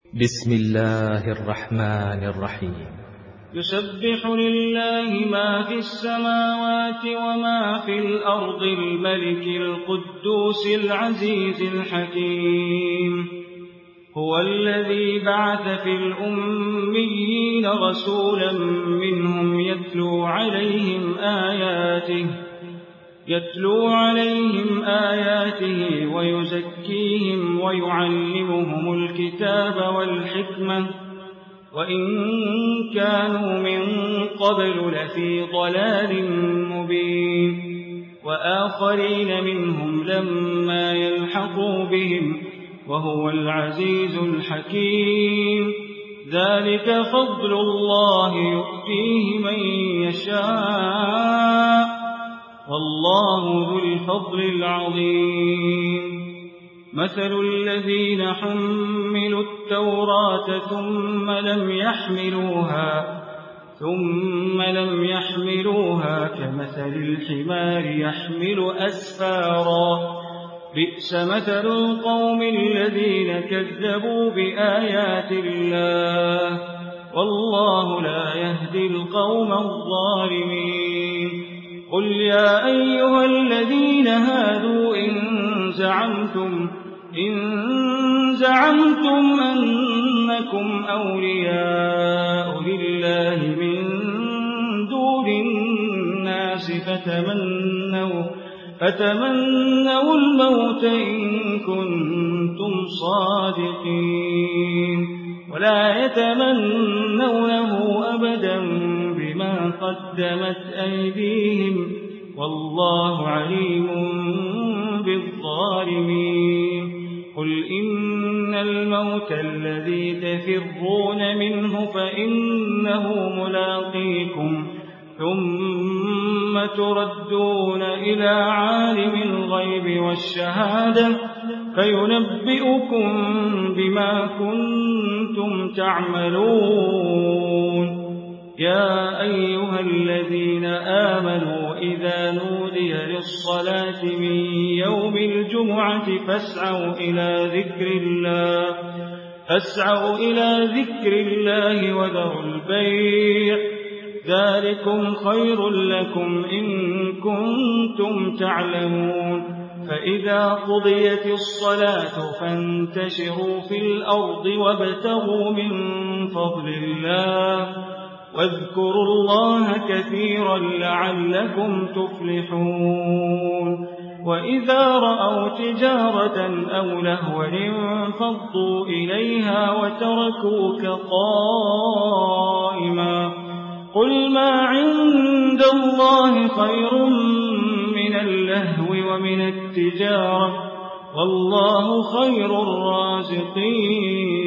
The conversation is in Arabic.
بسم الله الرحمن الرحيم. يسبح لله ما في السماوات وما في الأرض الملك القدوس العزيز الحكيم. هو الذي بعث في الأميين رسولا منهم يتلو عليهم آياته ويزكيهم ويعلمهم الكتاب والحكمة وإن كانوا من قبل لفي ضلال مبين. وآخرين منهم لما يلحقوا بهم وهو العزيز الحكيم. ذلك فضل الله يؤتيه من يشاء والله ذو الفضل العظيم. مثل الذين حملوا التوراة ثم لم يحملوها كمثل الحمار يحمل أسفارا. بئس مثل القوم الذين كذبوا بآيات الله والله لا يهدي القوم الظالمين. قل يا أيها الذين هادوا إن زعمتم أنكم أولياء لله من دون الناس فتمنوا الموت إن كنتم صادقين ولا يتمنونه أبدا بما قدمت أيديهم والله عليم بالظالمين. قل إن الموت الذي تفرون منه فإنه ملاقيكم ثم تردون إلى عالم الغيب والشهادة فينبئكم بما كنتم تعملون. يا أيها الذين آمنوا إذا نودي للصلاة من يوم الجمعة فاسعوا إلى ذكر الله وذروا البيع ذلكم خير لكم إن كنتم تعلمون. فإذا قضيت الصلاة فانتشروا في الأرض وابتغوا من فضل الله واذكروا الله كثيرا لعلكم تفلحون. وإذا رأوا تجارة أو لهوا انفضوا إليها وتركوك قائما. قل ما عند الله خير من اللهو ومن التجارة والله خير الرازقين.